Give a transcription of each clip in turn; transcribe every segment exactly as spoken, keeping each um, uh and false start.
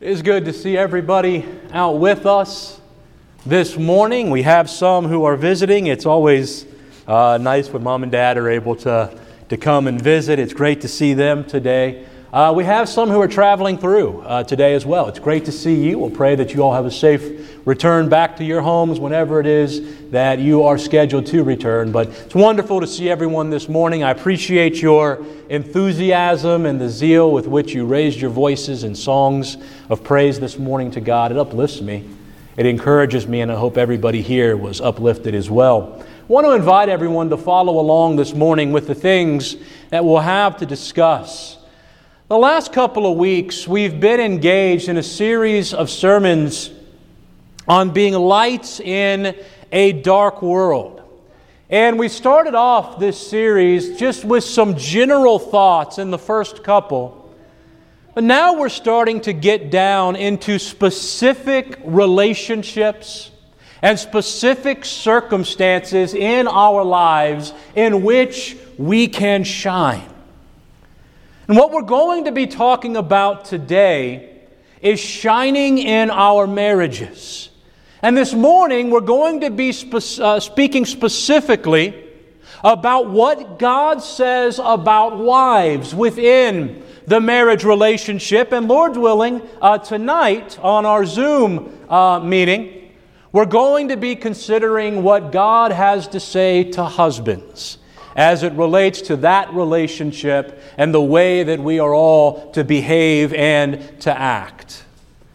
It is good to see everybody out with us this morning. We have some who are visiting. It's always uh, nice when Mom and Dad are able to, to come and visit. It's great to see them today. Uh, we have some who are traveling through uh, today as well. It's great to see you. We'll pray that you all have a safe return back to your homes whenever it is that you are scheduled to return. But it's wonderful to see everyone this morning. I appreciate your enthusiasm and the zeal with which you raised your voices in songs of praise this morning to God. It uplifts me. It encourages me, and I hope everybody here was uplifted as well. I want to invite everyone to follow along this morning with the things that we'll have to discuss. The last couple of weeks, we've been engaged in a series of sermons on being lights in a dark world. And we started off this series just with some general thoughts in the first couple. But now we're starting to get down into specific relationships and specific circumstances in our lives in which we can shine. And what we're going to be talking about today is shining in our marriages. And this morning we're going to be spe- uh, speaking specifically about what God says about wives within the marriage relationship. And Lord willing, uh, tonight on our Zoom uh, meeting, we're going to be considering what God has to say to husbands as it relates to that relationship and the way that we are all to behave and to act.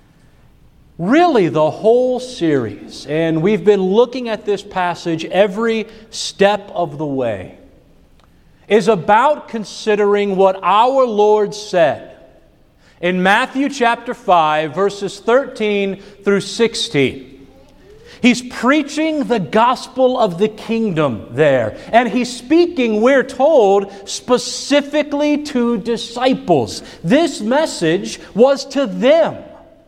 Really, the whole series, and we've been looking at this passage every step of the way, is about considering what our Lord said in Matthew chapter five, verses thirteen through sixteen. He's preaching the gospel of the kingdom there. And he's speaking, we're told, specifically to disciples. This message was to them.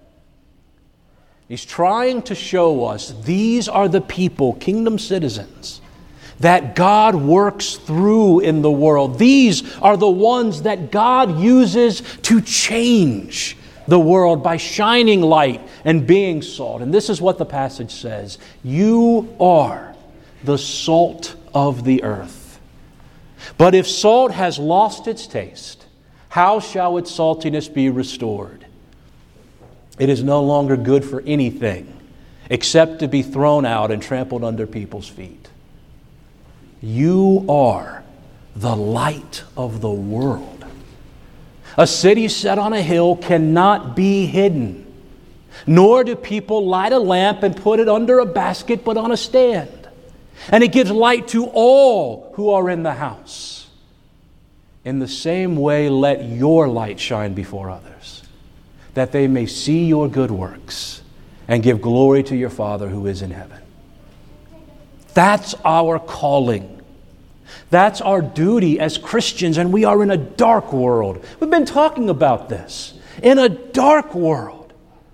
He's trying to show us these are the people, kingdom citizens, that God works through in the world. These are the ones that God uses to change the world by shining light and being salt. And this is what the passage says. You are the salt of the earth. But if salt has lost its taste, how shall its saltiness be restored? It is no longer good for anything except to be thrown out and trampled under people's feet. You are the light of the world. A city set on a hill cannot be hidden, nor do people light a lamp and put it under a basket, but on a stand. And it gives light to all who are in the house. In the same way, let your light shine before others, that they may see your good works and give glory to your Father who is in heaven. That's our calling. That's our duty as Christians, and we are in a dark world. We've been talking about this. In a dark world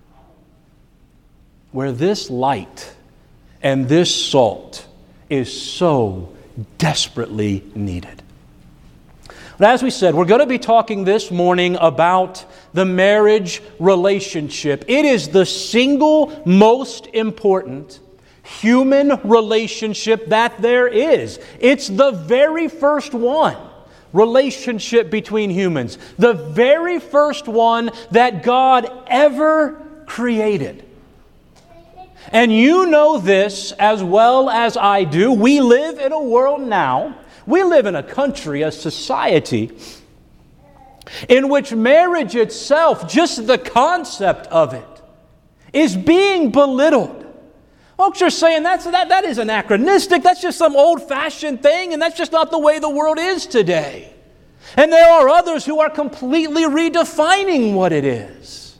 where this light and this salt is so desperately needed. But as we said, we're going to be talking this morning about the marriage relationship. It is the single most important human relationship that there is. It's the very first one, relationship between humans. The very first one that God ever created. And you know this as well as I do. We live in a world now, we live in a country, a society, in which marriage itself, just the concept of it, is being belittled. Folks are saying that's, that, that is anachronistic, that's just some old-fashioned thing, and that's just not the way the world is today. And there are others who are completely redefining what it is.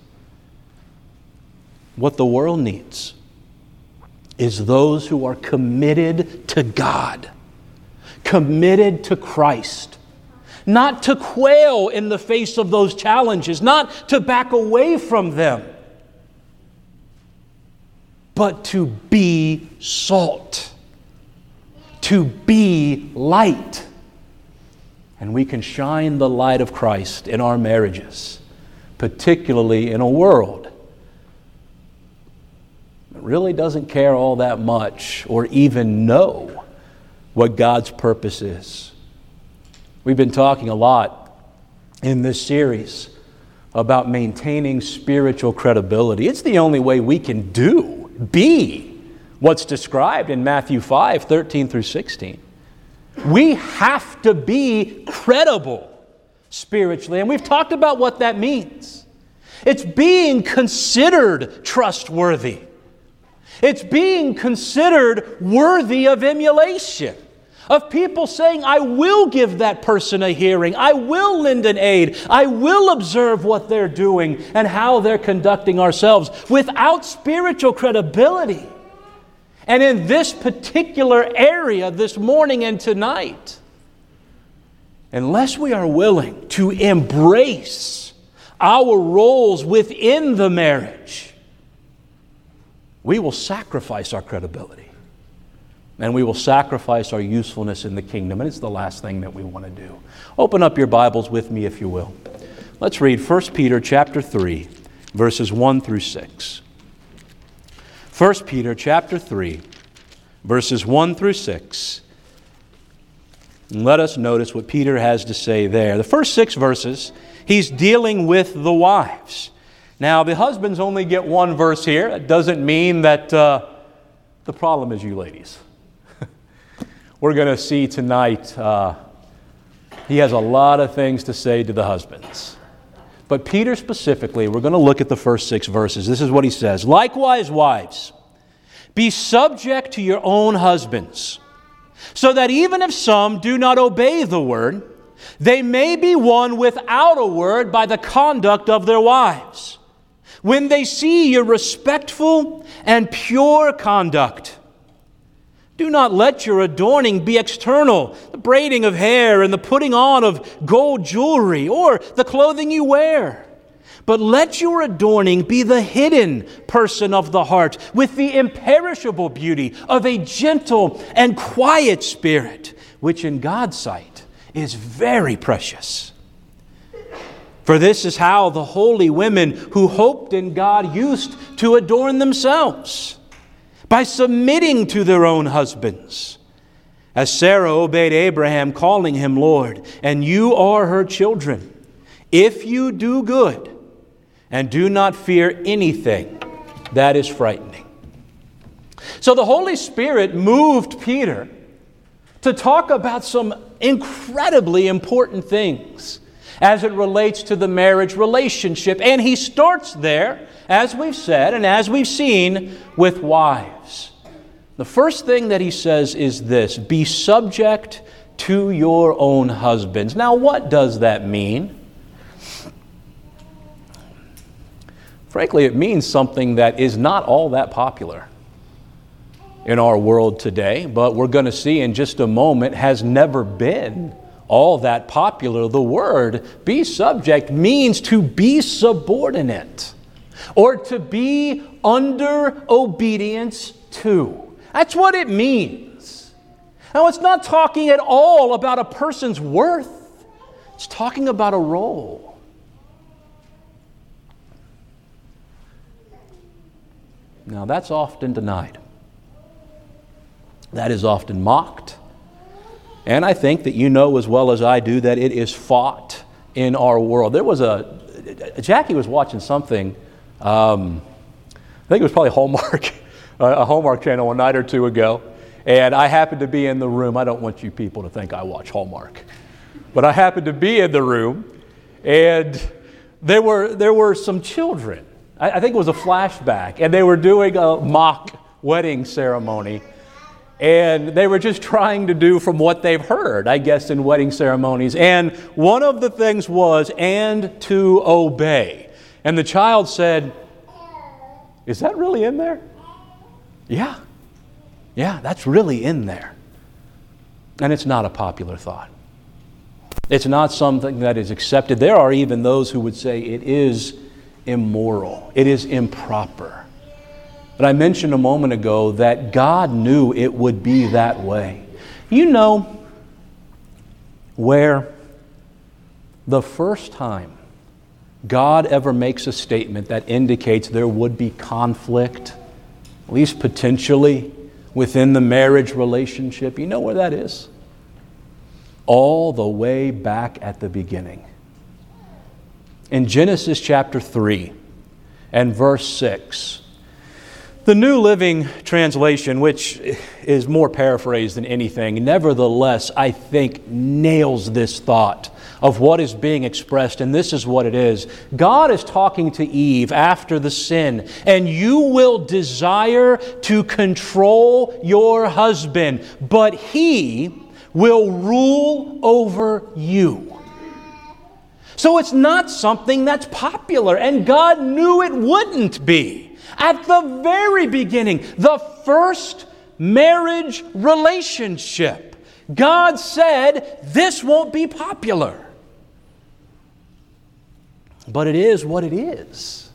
What the world needs is those who are committed to God, committed to Christ, not to quail in the face of those challenges, not to back away from them, but to be salt, to be light. And we can shine the light of Christ in our marriages, particularly in a world really doesn't care all that much or even know what God's purpose is. We've been talking a lot in this series about maintaining spiritual credibility. It's the only way we can do, be what's described in Matthew five, thirteen through sixteen. We have to be credible spiritually, and we've talked about what that means. It's being considered trustworthy. It's being considered worthy of emulation, of people saying, I will give that person a hearing, I will lend an aid, I will observe what they're doing and how they're conducting ourselves. Without spiritual credibility, and in this particular area this morning and tonight, unless we are willing to embrace our roles within the marriage, we will sacrifice our credibility. And we will sacrifice our usefulness in the kingdom. And it's the last thing that we want to do. Open up your Bibles with me, if you will. Let's read First Peter chapter three, verses one through six. First Peter chapter three, verses one through six. And let us notice what Peter has to say there. The first six verses, he's dealing with the wives. Now, the husbands only get one verse here. It doesn't mean that uh, the problem is you ladies. We're going to see tonight, uh, he has a lot of things to say to the husbands. But Peter specifically, we're going to look at the first six verses. This is what he says. Likewise, wives, be subject to your own husbands, so that even if some do not obey the word, they may be won without a word by the conduct of their wives, when they see your respectful and pure conduct. Do not let your adorning be external, the braiding of hair and the putting on of gold jewelry or the clothing you wear. But let your adorning be the hidden person of the heart, with the imperishable beauty of a gentle and quiet spirit, which in God's sight is very precious. For this is how the holy women who hoped in God used to adorn themselves, by submitting to their own husbands, as Sarah obeyed Abraham, calling him Lord, and you are her children, if you do good and do not fear anything that is frightening. So the Holy Spirit moved Peter to talk about some incredibly important things as it relates to the marriage relationship. And he starts there, as we've said and as we've seen, with wives. The first thing that he says is this: be subject to your own husbands. Now, what does that mean? Frankly, it means something that is not all that popular in our world today, but we're going to see in just a moment has never been all that popular. The word be subject means to be subordinate or to be under obedience to. That's what it means. Now, it's not talking at all about a person's worth. It's talking about a role. Now, that's often denied. That is often mocked. And I think that you know as well as I do that it is fought in our world. There was a, Jackie was watching something, um, I think it was probably Hallmark, a Hallmark channel a night or two ago. And I happened to be in the room. I don't want you people to think I watch Hallmark. But I happened to be in the room, and there were, there were some children. I, I think it was a flashback. And they were doing a mock wedding ceremony. And they were just trying to do from what they've heard, I guess, in wedding ceremonies. And one of the things was, and to obey. And the child said, is that really in there? Yeah. Yeah, that's really in there. And it's not a popular thought. It's not something that is accepted. There are even those who would say it is immoral. It is improper. But I mentioned a moment ago that God knew it would be that way. You know where the first time God ever makes a statement that indicates there would be conflict at least potentially within the marriage relationship. You know where that is? All the way back at the beginning. In Genesis chapter three and verse six, the New Living Translation, which is more paraphrased than anything, nevertheless, I think nails this thought of what is being expressed, and this is what it is. God is talking to Eve after the sin, and you will desire to control your husband, but he will rule over you. So it's not something that's popular, and God knew it wouldn't be. At the very beginning, the first marriage relationship, God said, this won't be popular. But it is what it is.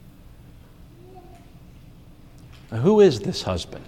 Now, who is this husband?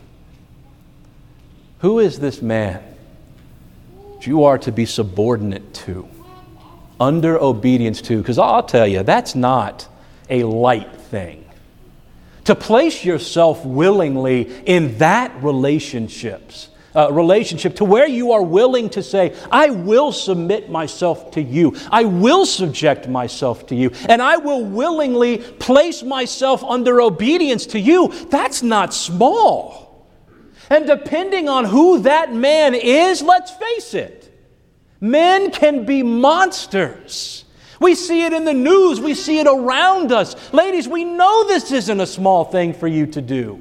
Who is this man that you are to be subordinate to, under obedience to? Because I'll tell you, that's not a light thing. To place yourself willingly in that relationships, uh, relationship to where you are willing to say, I will submit myself to you. I will subject myself to you. And I will willingly place myself under obedience to you. That's not small. And depending on who that man is, let's face it, men can be monsters. We see it in the news. We see it around us. Ladies, we know this isn't a small thing for you to do.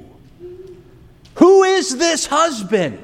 Who is this husband?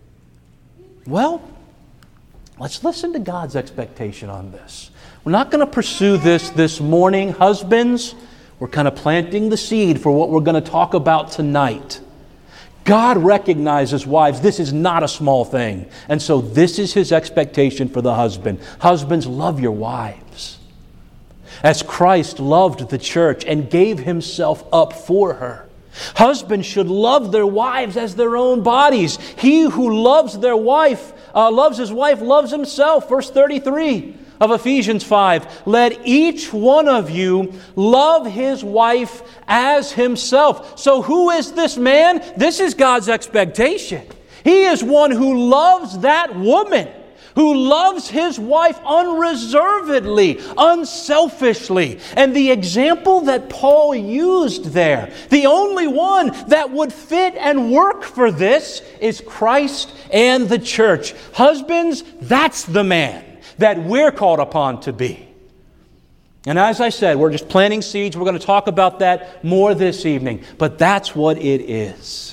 Well, let's listen to God's expectation on this. We're not going to pursue this this morning. Husbands, we're kind of planting the seed for what we're going to talk about tonight. God recognizes, wives, this is not a small thing. And so this is His expectation for the husband. Husbands, love your wives as Christ loved the church and gave Himself up for her. Husbands should love their wives as their own bodies. He who loves their wife, uh, loves his wife, loves himself. Verse thirty-three of Ephesians five. Let each one of you love his wife as himself. So who is this man? This is God's expectation. He is one who loves that woman, who loves his wife unreservedly, unselfishly. And the example that Paul used there, the only one that would fit and work for this, is Christ and the church. Husbands, that's the man that we're called upon to be. And as I said, we're just planting seeds. We're going to talk about that more this evening. But that's what it is.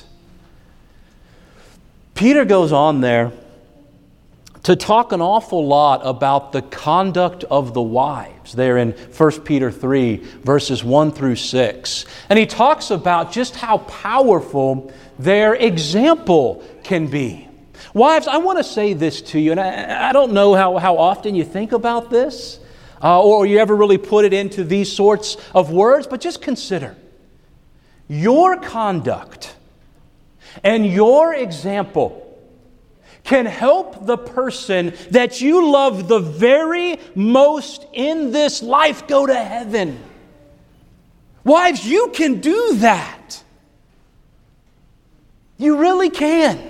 Peter goes on there to talk an awful lot about the conduct of the wives there in First Peter three, verses one through six. And he talks about just how powerful their example can be. Wives, I want to say this to you, and I, I don't know how, how often you think about this, uh, or you ever really put it into these sorts of words, but just consider your conduct and your example can help the person that you love the very most in this life go to heaven. Wives, you can do that. You really can.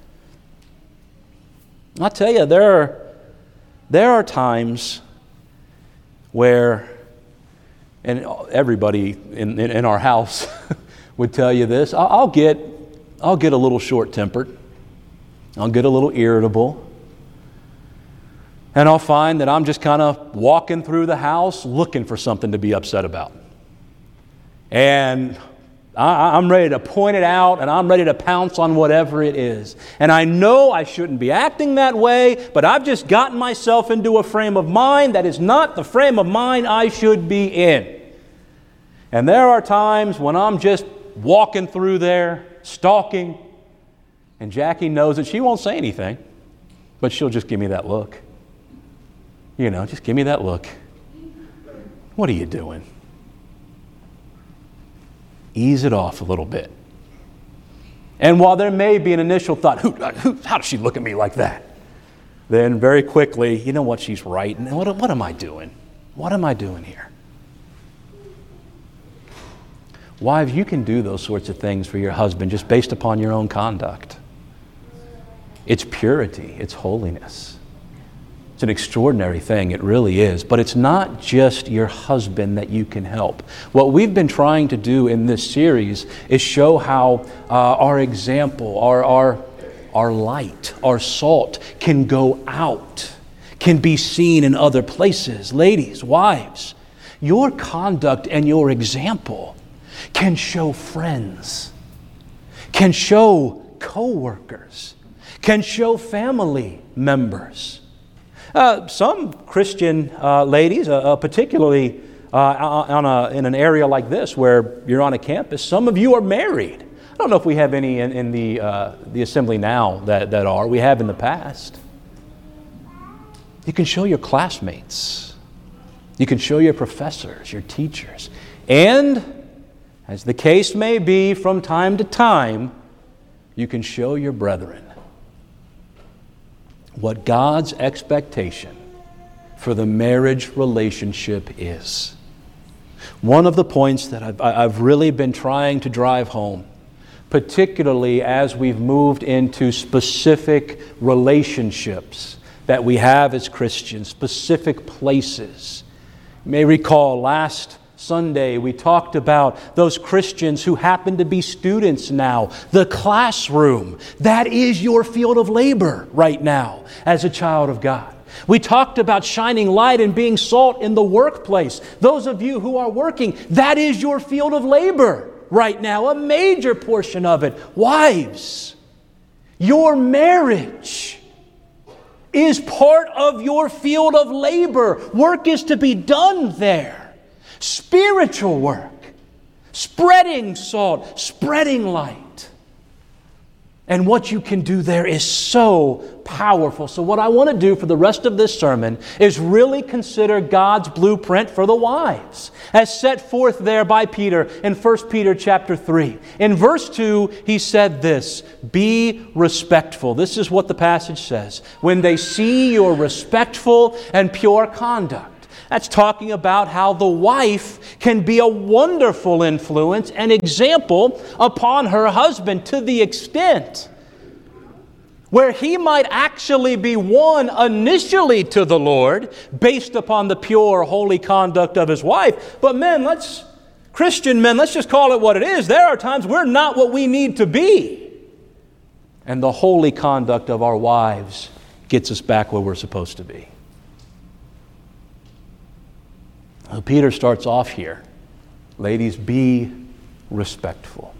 I'll tell you, there are, there are times where, and everybody in, in, in our house would tell you this, I'll, I'll get, I'll get a little short-tempered. I'll get a little irritable. And I'll find that I'm just kind of walking through the house looking for something to be upset about. And I, I'm ready to point it out, and I'm ready to pounce on whatever it is. And I know I shouldn't be acting that way, but I've just gotten myself into a frame of mind that is not the frame of mind I should be in. And there are times when I'm just walking through there, stalking, and Jackie knows that she won't say anything, but she'll just give me that look. You know, just give me that look. What are you doing? Ease it off a little bit. And while there may be an initial thought, who, who, how does she look at me like that? Then very quickly, you know what, she's right. And what, what am I doing? What am I doing here? Wives, you can do those sorts of things for your husband just based upon your own conduct. It's purity. It's holiness. It's an extraordinary thing. It really is. But it's not just your husband that you can help. What we've been trying to do in this series is show how uh, our example, our, our, our light, our salt can go out, can be seen in other places. Ladies, wives, your conduct and your example can show friends, can show co-workers, can show family members. Uh, some Christian uh, ladies, uh, uh, particularly uh, on a, in an area like this where you're on a campus, some of you are married. I don't know if we have any in, in the, uh, the assembly now that, that are. We have in the past. You can show your classmates. You can show your professors, your teachers. And, as the case may be, from time to time, you can show your brethren what God's expectation for the marriage relationship is. One of the points that I've, I've really been trying to drive home, particularly as we've moved into specific relationships that we have as Christians, specific places. You may recall last Sunday we talked about those Christians who happen to be students now. The classroom, that is your field of labor right now as a child of God. We talked about shining light and being salt in the workplace. Those of you who are working, that is your field of labor right now, a major portion of it. Wives, your marriage is part of your field of labor. Work is to be done there. Spiritual work, spreading salt, spreading light. And what you can do there is so powerful. So what I want to do for the rest of this sermon is really consider God's blueprint for the wives, as set forth there by Peter in First Peter chapter three. In verse two, he said this, "Be respectful." This is what the passage says. When they see your respectful and pure conduct. That's talking about how the wife can be a wonderful influence and example upon her husband to the extent where he might actually be won initially to the Lord based upon the pure, holy conduct of his wife. But men, let's, Christian men, let's just call it what it is. There are times we're not what we need to be. And the holy conduct of our wives gets us back where we're supposed to be. Peter starts off here. Ladies, be respectful.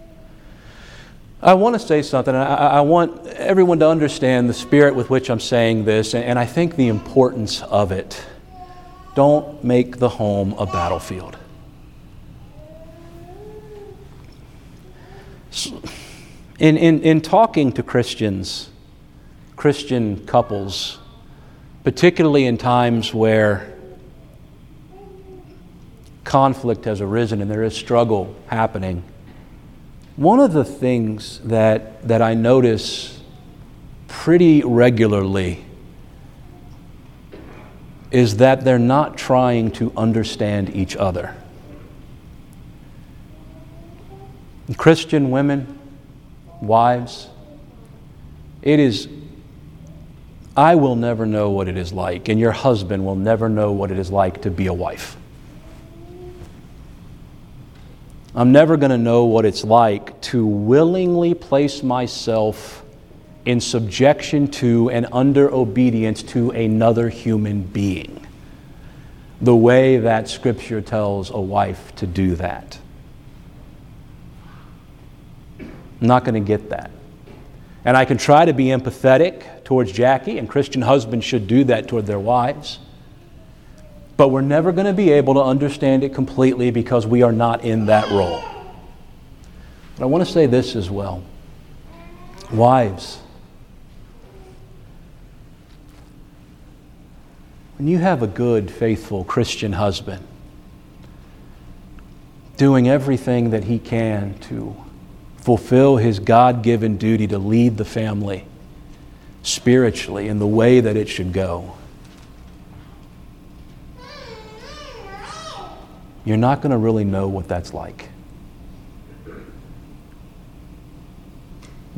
I want to say something. I, I want everyone to understand the spirit with which I'm saying this, and I think the importance of it. Don't make the home a battlefield. In, in, in talking to Christians, Christian couples, particularly in times where conflict has arisen and there is struggle happening, one of the things that, that I notice pretty regularly is that they're not trying to understand each other. Christian women, wives, it is, I will never know what it is like, and your husband will never know what it is like to be a wife. I'm never going to know what it's like to willingly place myself in subjection to and under obedience to another human being, the way that Scripture tells a wife to do that. I'm not going to get that. And I can try to be empathetic towards Jackie, and Christian husbands should do that toward their wives. But we're never going to be able to understand it completely because we are not in that role. But I want to say this as well. Wives, when you have a good, faithful Christian husband doing everything that he can to fulfill his God-given duty to lead the family spiritually in the way that it should go, you're not going to really know what that's like.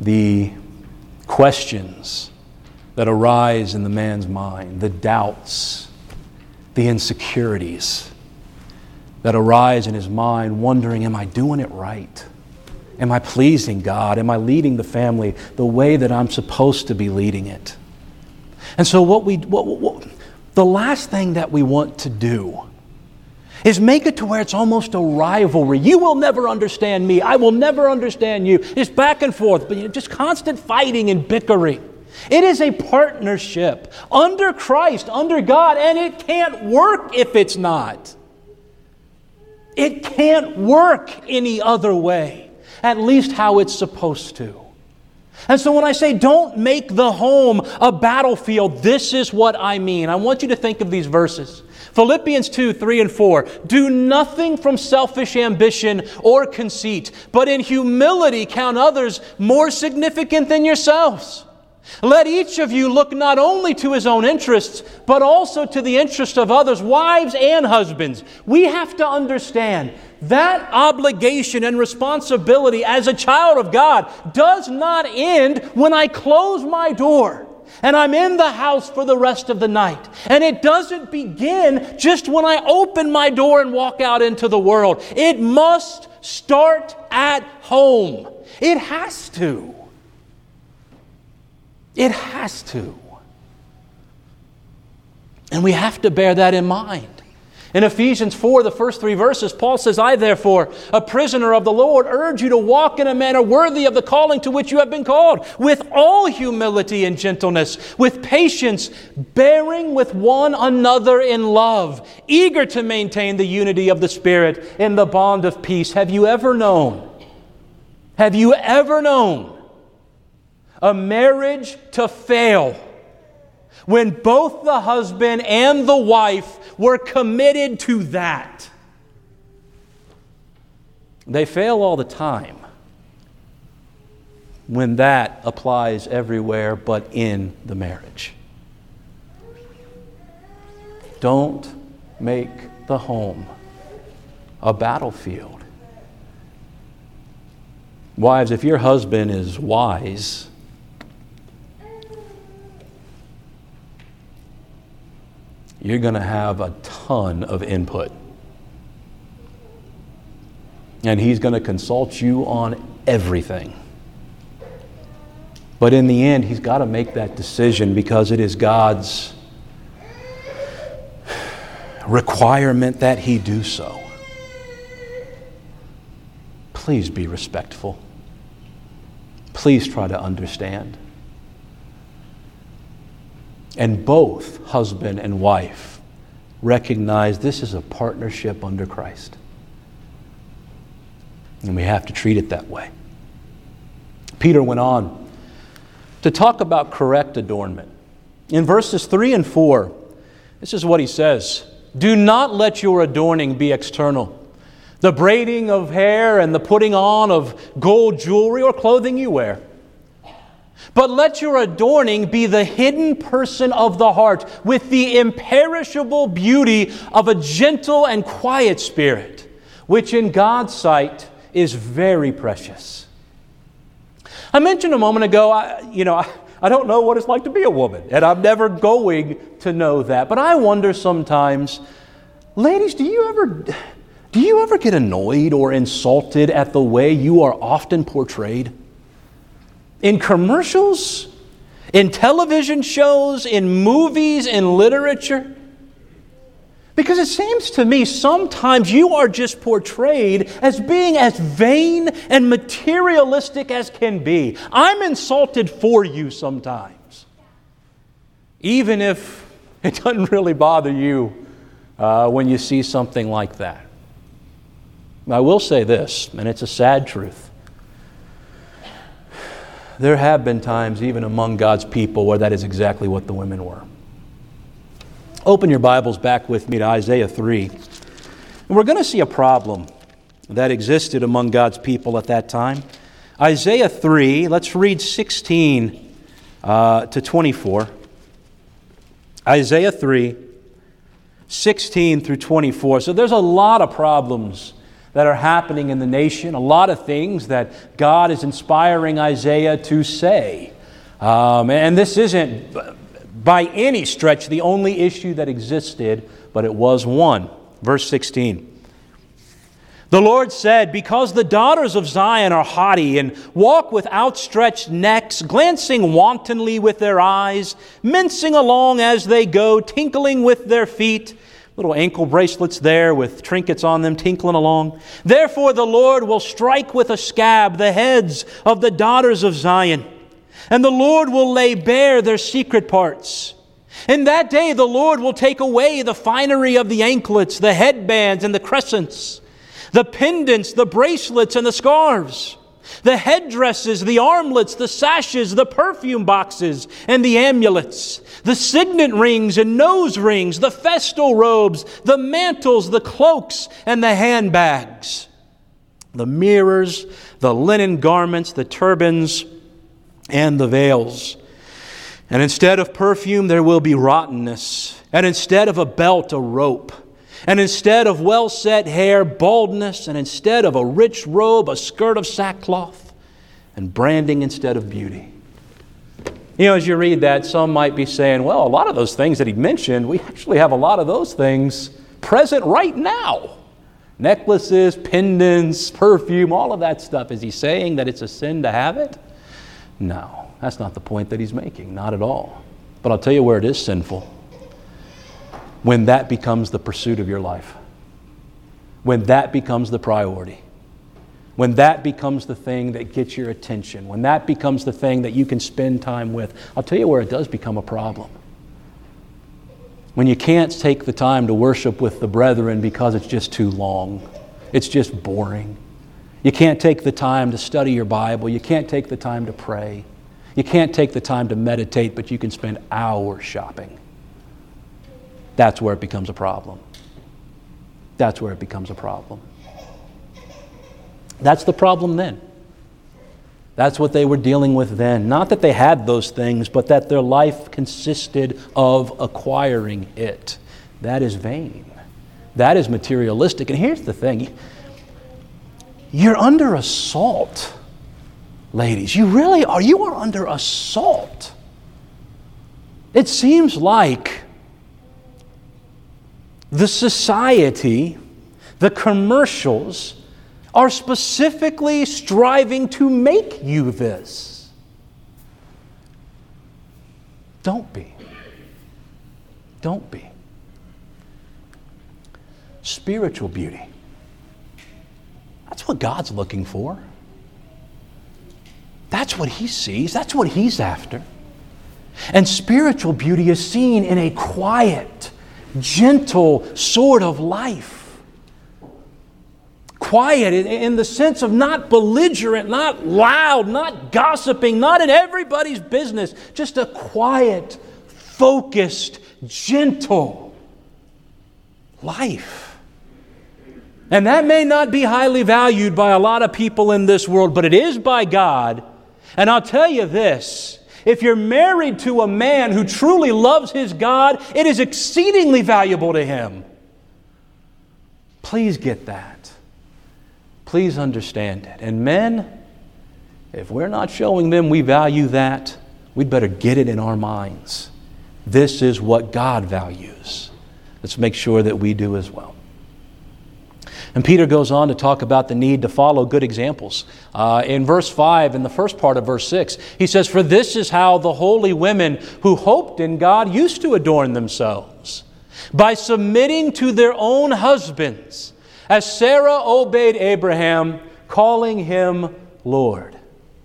the questions that arise in the man's mind, the doubts, the insecurities that arise in his mind, wondering, am I doing it right? Am I pleasing God? Am I leading the family the way that I'm supposed to be leading it? And so what we, what, what, the last thing that we want to do is make it to where it's almost a rivalry. You will never understand me. I will never understand you. It's back and forth, but you know, just constant fighting and bickering. It is a partnership under Christ, under God, and it can't work if it's not. It can't work any other way, at least how it's supposed to. And so when I say don't make the home a battlefield, this is what I mean. I want you to think of these verses. Philippians two, three and four. Do nothing from selfish ambition or conceit, but in humility count others more significant than yourselves. Let each of you look not only to his own interests, but also to the interest of others, wives and husbands. We have to understand that obligation and responsibility as a child of God does not end when I close my door and I'm in the house for the rest of the night. And it doesn't begin just when I open my door and walk out into the world. It must start at home. It has to. It has to. And we have to bear that in mind. In Ephesians four, the first three verses, Paul says, I therefore, a prisoner of the Lord, urge you to walk in a manner worthy of the calling to which you have been called, with all humility and gentleness, with patience, bearing with one another in love, eager to maintain the unity of the Spirit in the bond of peace. Have you ever known? Have you ever known a marriage to fail when both the husband and the wife were committed to that? They fail all the time when that applies everywhere but in the marriage. Don't make the home a battlefield. Wives, if your husband is wise, you're going to have a ton of input. And he's going to consult you on everything. But in the end, he's got to make that decision because it is God's requirement that he do so. Please be respectful. Please try to understand. And both husband and wife recognize this is a partnership under Christ. And we have to treat it that way. Peter went on to talk about correct adornment. In verses three and four, this is what he says. Do not let your adorning be external, the braiding of hair and the putting on of gold jewelry or clothing you wear. But let your adorning be the hidden person of the heart with the imperishable beauty of a gentle and quiet spirit, which in God's sight is very precious. I mentioned a moment ago, I, you know, I, I don't know what it's like to be a woman, and I'm never going to know that. But I wonder sometimes, ladies, do you ever, do you ever get annoyed or insulted at the way you are often portrayed? In commercials, in television shows, in movies, in literature. Because it seems to me sometimes you are just portrayed as being as vain and materialistic as can be. I'm insulted for you sometimes. Even if it doesn't really bother you uh, when you see something like that. I will say this, and it's a sad truth. There have been times, even among God's people, where that is exactly what the women were. Open your Bibles back with me to Isaiah three. And we're going to see a problem that existed among God's people at that time. Isaiah three, let's read sixteen uh, to twenty-four. Isaiah three, sixteen through twenty-four. So there's a lot of problems that are happening in the nation, a lot of things that God is inspiring Isaiah to say. Um, and this isn't by any stretch the only issue that existed, but it was one. Verse sixteen. The Lord said, because the daughters of Zion are haughty and walk with outstretched necks, glancing wantonly with their eyes, mincing along as they go, tinkling with their feet, little ankle bracelets there with trinkets on them, tinkling along. Therefore the Lord will strike with a scab the heads of the daughters of Zion, and the Lord will lay bare their secret parts. In that day the Lord will take away the finery of the anklets, the headbands and the crescents, the pendants, the bracelets, and the scarves, the headdresses, the armlets, the sashes, the perfume boxes, and the amulets, the signet rings and nose rings, the festal robes, the mantles, the cloaks, and the handbags, the mirrors, the linen garments, the turbans, and the veils. And instead of perfume, there will be rottenness, and instead of a belt, a rope. And instead of well-set hair, baldness, and instead of a rich robe, a skirt of sackcloth, and branding instead of beauty. You know, as you read that, some might be saying, well, a lot of those things that he mentioned, we actually have a lot of those things present right now. Necklaces, pendants, perfume, all of that stuff. Is he saying that it's a sin to have it? No, that's not the point that he's making, not at all. But I'll tell you where it is sinful. When that becomes the pursuit of your life. When that becomes the priority. When that becomes the thing that gets your attention. When that becomes the thing that you can spend time with. I'll tell you where it does become a problem. When you can't take the time to worship with the brethren because it's just too long. It's just boring. You can't take the time to study your Bible. You can't take the time to pray. You can't take the time to meditate, but you can spend hours shopping. That's where it becomes a problem. That's where it becomes a problem. That's the problem then. That's what they were dealing with then. Not that they had those things, but that their life consisted of acquiring it. That is vain. That is materialistic. And here's the thing. You're under assault, ladies. You really are. You are under assault. It seems like the society, the commercials, are specifically striving to make you this. Don't be. Don't be. Spiritual beauty. That's what God's looking for. That's what He sees. That's what He's after. And spiritual beauty is seen in a quiet, gentle sort of life. Quiet in the sense of not belligerent, not loud, not gossiping, not in everybody's business. Just a quiet, focused, gentle life. And that may not be highly valued by a lot of people in this world, but it is by God. And I'll tell you this. If you're married to a man who truly loves his God, it is exceedingly valuable to him. Please get that. Please understand it. And men, if we're not showing them we value that, we'd better get it in our minds. This is what God values. Let's make sure that we do as well. And Peter goes on to talk about the need to follow good examples. Uh, in verse five, in the first part of verse six, he says, "For this is how the holy women who hoped in God used to adorn themselves, by submitting to their own husbands, as Sarah obeyed Abraham, calling him Lord."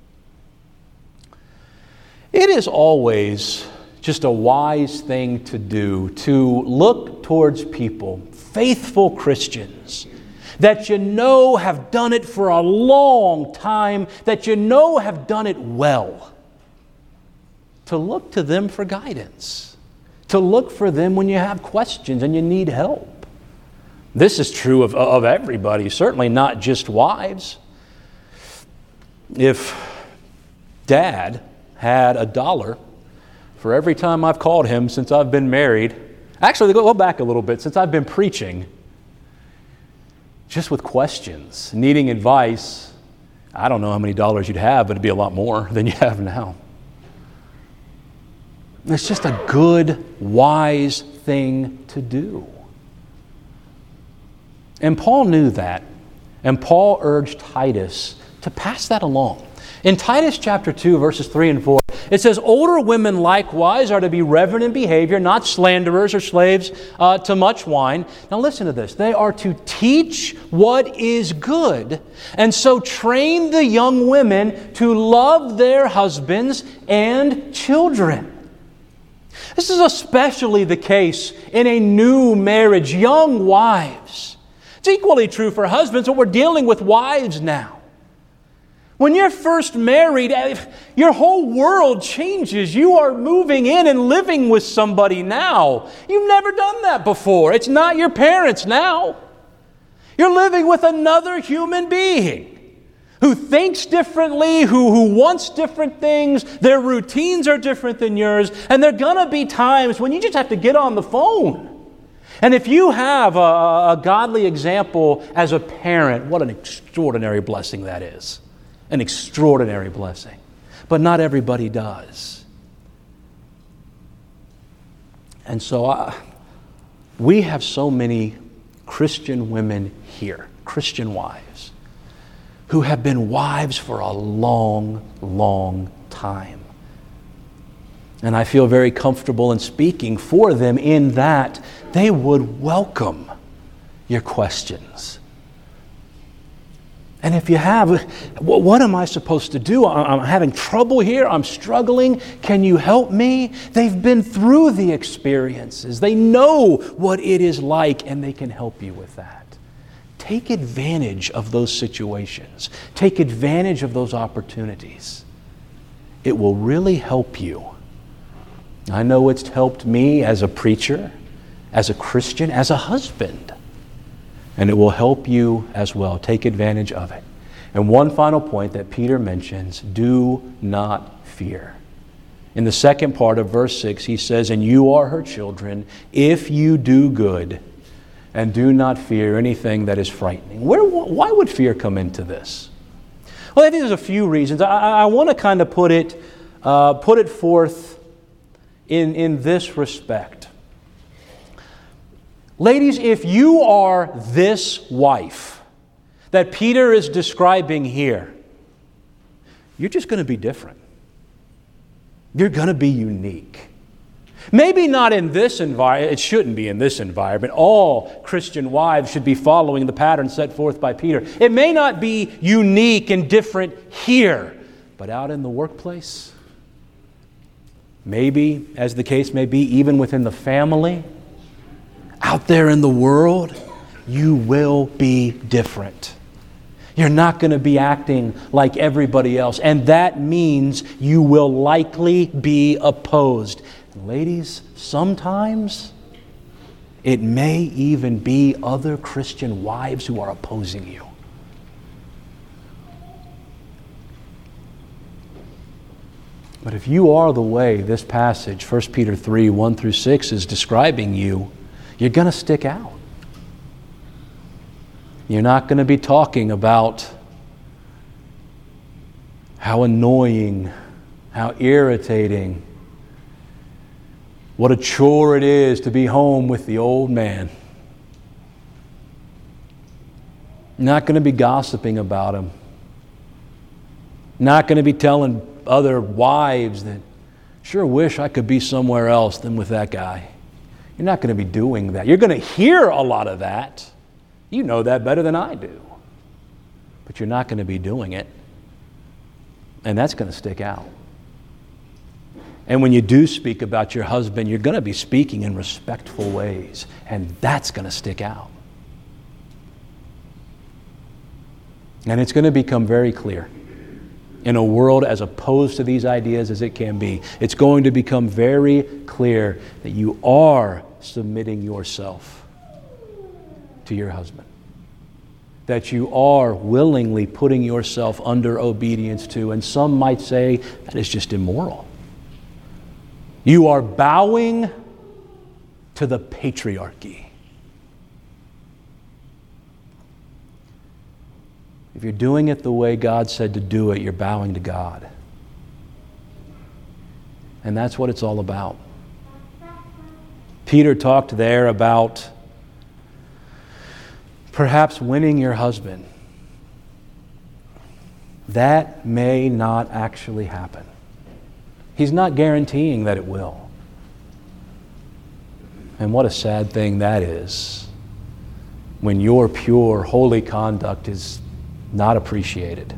It is always just a wise thing to do to look towards people, faithful Christians, that you know have done it for a long time, that you know have done it well. To look to them for guidance. To look for them when you have questions and you need help. This is true of, of everybody, certainly not just wives. If Dad had a dollar for every time I've called him since I've been married, actually, go back a little bit, since I've been preaching, just with questions, needing advice, I don't know how many dollars you'd have, but it'd be a lot more than you have now. It's just a good, wise thing to do. And Paul knew that, and Paul urged Titus to pass that along. In Titus chapter two, verses three and four, it says, older women likewise are to be reverent in behavior, not slanderers or slaves uh, to much wine. Now listen to this. They are to teach what is good, and so train the young women to love their husbands and children. This is especially the case in a new marriage, young wives. It's equally true for husbands, but we're dealing with wives now. When you're first married, your whole world changes. You are moving in and living with somebody now. You've never done that before. It's not your parents now. You're living with another human being who thinks differently, who, who wants different things. Their routines are different than yours. And there are going to be times when you just have to get on the phone. And if you have a, a godly example as a parent, what an extraordinary blessing that is. An extraordinary blessing. But not everybody does. And so I, we have so many Christian women here, Christian wives, who have been wives for a long, long time. And I feel very comfortable in speaking for them in that they would welcome your questions. And if you have, what am I supposed to do? I'm having trouble here. I'm struggling. Can you help me? They've been through the experiences. They know what it is like, and they can help you with that. Take advantage of those situations. Take advantage of those opportunities. It will really help you. I know it's helped me as a preacher, as a Christian, as a husband. And it will help you as well. Take advantage of it. And one final point that Peter mentions, do not fear. In the second part of verse six, he says, and you are her children if you do good and do not fear anything that is frightening. Where, why would fear come into this? Well, I think there's a few reasons. I, I want to kind of put it, uh, put it forth in, in this respect. Ladies, if you are this wife that Peter is describing here, you're just going to be different. You're going to be unique. Maybe not in this environment. It shouldn't be in this environment. All Christian wives should be following the pattern set forth by Peter. It may not be unique and different here, but out in the workplace, maybe, as the case may be, even within the family, out there in the world, you will be different. You're not going to be acting like everybody else, and that means you will likely be opposed. Ladies, sometimes it may even be other Christian wives who are opposing you. But if you are the way this passage, First Peter three, one through six, is describing you, you're going to stick out. You're not going to be talking about how annoying, how irritating, what a chore it is to be home with the old man. You're not going to be gossiping about him. Not going to be telling other wives that, sure wish I could be somewhere else than with that guy. You're not going to be doing that. You're going to hear a lot of that. You know that better than I do. But you're not going to be doing it. And that's going to stick out. And when you do speak about your husband, you're going to be speaking in respectful ways. And that's going to stick out. And it's going to become very clear. In a world as opposed to these ideas as it can be, it's going to become very clear that you are submitting yourself to your husband. That you are willingly putting yourself under obedience to, and some might say that is just immoral. You are bowing to the patriarchy. If you're doing it the way God said to do it, you're bowing to God. And that's what it's all about. Peter talked there about perhaps winning your husband. That may not actually happen. He's not guaranteeing that it will. And what a sad thing that is when your pure, holy conduct is not appreciated.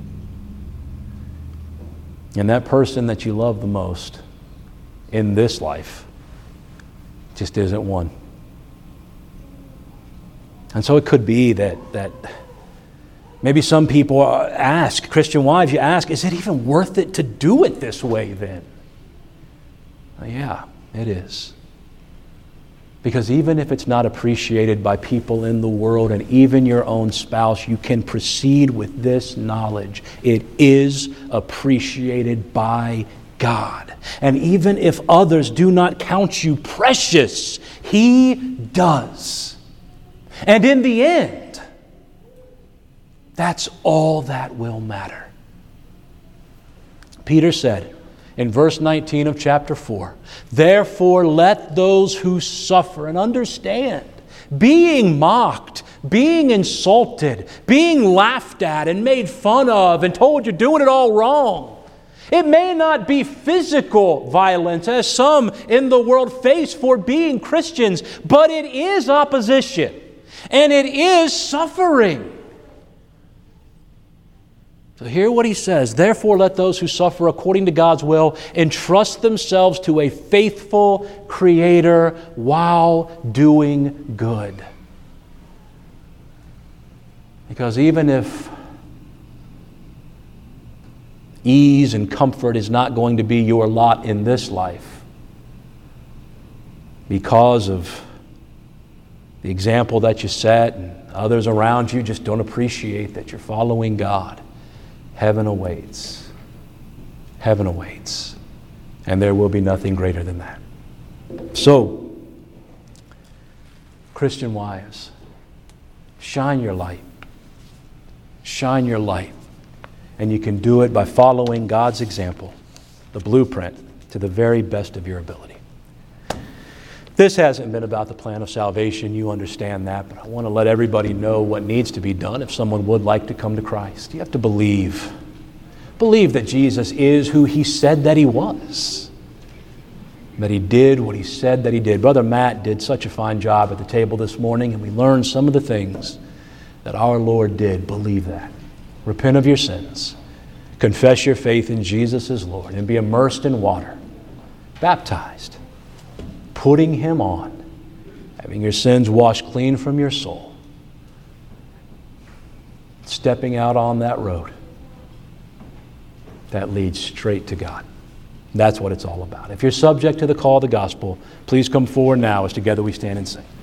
And that person that you love the most in this life just isn't one. And so it could be that that maybe some people ask, Christian wives, you ask, is it even worth it to do it this way then? Well, yeah, it is. Because even if it's not appreciated by people in the world and even your own spouse, you can proceed with this knowledge. It is appreciated by God. And even if others do not count you precious, He does. And in the end, that's all that will matter. Peter said in verse nineteen of chapter four, therefore let those who suffer, and understand, being mocked, being insulted, being laughed at and made fun of and told you're doing it all wrong. It may not be physical violence as some in the world face for being Christians, but it is opposition and it is suffering. So hear what he says. Therefore, let those who suffer according to God's will entrust themselves to a faithful Creator while doing good. Because even if ease and comfort is not going to be your lot in this life, because of the example that you set and others around you just don't appreciate that you're following God, heaven awaits. Heaven awaits. And there will be nothing greater than that. So, Christian wives, shine your light. Shine your light. And you can do it by following God's example, the blueprint, to the very best of your ability. This hasn't been about the plan of salvation. You understand that. But I want to let everybody know what needs to be done if someone would like to come to Christ. You have to believe. Believe that Jesus is who He said that He was. That He did what He said that He did. Brother Matt did such a fine job at the table this morning, and we learned some of the things that our Lord did. Believe that. Repent of your sins. Confess your faith in Jesus as Lord, and be immersed in water. Baptized. Putting Him on, having your sins washed clean from your soul, stepping out on that road that leads straight to God. That's what it's all about. If you're subject to the call of the gospel, please come forward now as together we stand and sing.